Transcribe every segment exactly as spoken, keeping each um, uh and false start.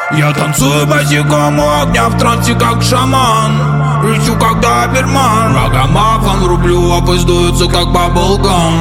Я танцую босиком у огня в трансе, как шаман. Лечу, как доберман. Рогомафон рублю, опоздуются, как баблгам.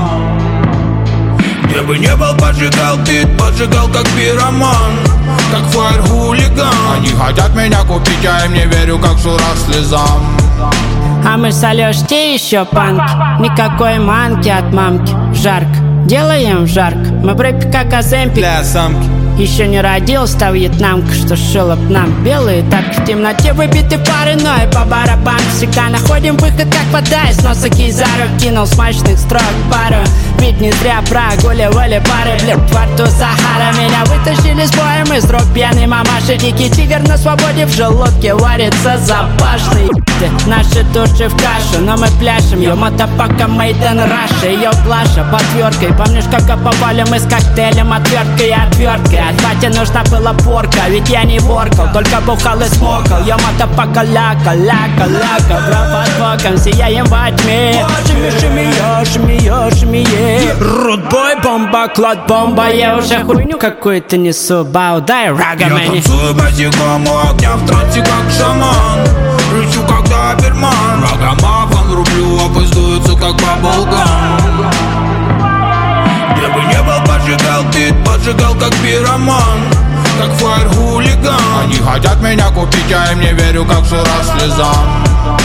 Где бы не был, поджигал бит, поджигал, как пироман. Как фаер-хулиган. Они хотят меня купить, а им не верю, как Шура слезам. А мы с Алёшей еще панки. Никакой манки от мамки. Жарко, делаем жарко. Мы брык как Оземпик для самки. Еще не родился вьетнамка, что шила б нам белые. Так в темноте выбиты пары, но и по барабану всегда находим выход, как вода из носа Кизару. Кинул смачных строк пару. Ведь не зря прогуливали пары, блин, во рту Сахара. Меня вытащили с боем из рук пьяной мамаши. Дикий тигр на свободе, в желудке варится запашный. Наши души в кашу, но мы пляшем. Ее мотопака made in Russia. Ее Глаша под тверкой. Помнишь, как оповали мы с коктейлем, отверткой и отверткой. От бати нужна была порка, ведь я не воркал, только бухал и смокал. Ее мотопака ляка, ляка, ляка. Бро под боком, сияем во тьме. Шими, шими, я, шими, я, шими, я. Рудбой, бомба, клад, бомба. Я уже хуйню какую-то несу. Бау, дай рага мне. Я танцую босиком у огня в трансе, как шаман. Лечу, как доберман. Рогомафон рублю, опоздуются, как баблгам. Где бы не был, поджигал бит, поджигал, как пироман. Как фаер-хулиган. Они хотят меня купить, а им не верю, как Шура слезам.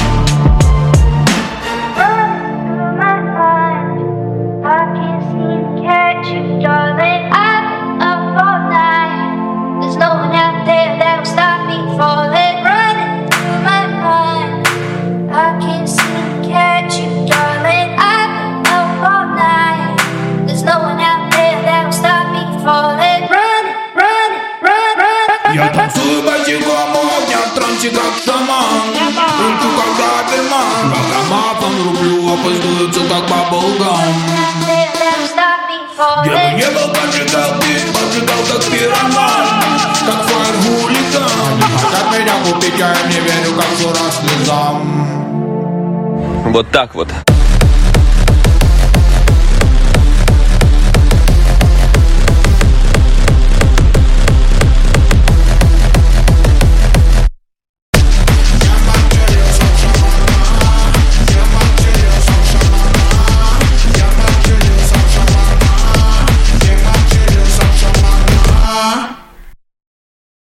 Я танцую босиком у огня в трансе, как шаман. Лечу, как доберман. Рогомафон рублю, опоздуются, как баблгам. Где бы не был, поджигал бит, поджигал, как пироман. Как фаер-хулиган. Они хотят меня купить, а я не верю, как Шура слезам. Вот так вот.